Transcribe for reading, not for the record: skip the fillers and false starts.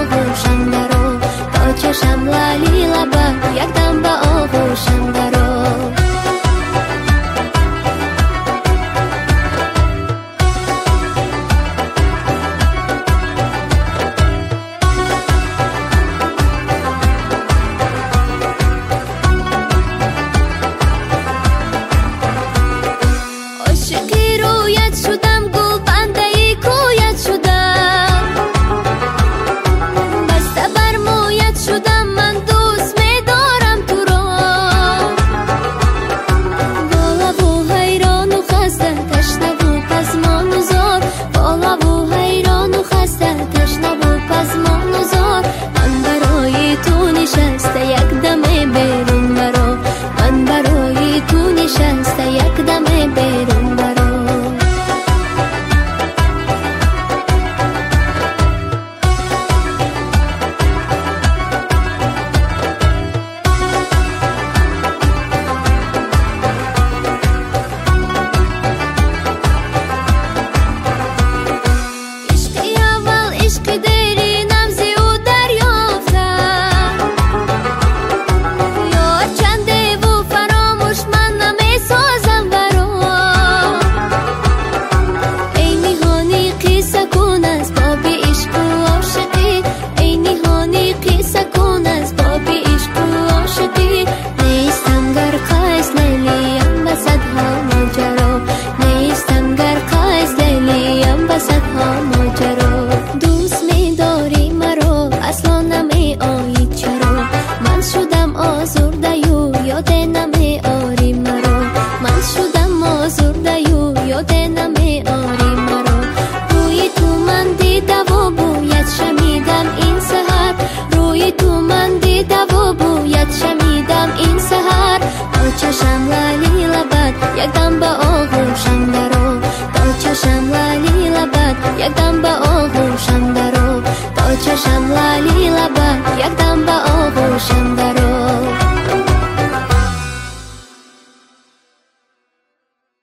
آغوشم درو تا چشم لالی لبت یکدم به آغوشم درو عاشقی رویت شدم گل بنده ای کویت شدم بسته بر مویت شدم من دوست می‌دارم تو را بالا و حیران و خسته تشنه و پزمان و زار بالا و حیران و خسته تشنه و پزمان و زار من برای تو نشسته یک دم بیرون برو من برای تو نشسته یک دم بیرون برو چشم لالی لبت یکدم به آغوشم درو تا چشم لالی لبت یکدم به آغوشم درو تا چشم لالی لبت یکدم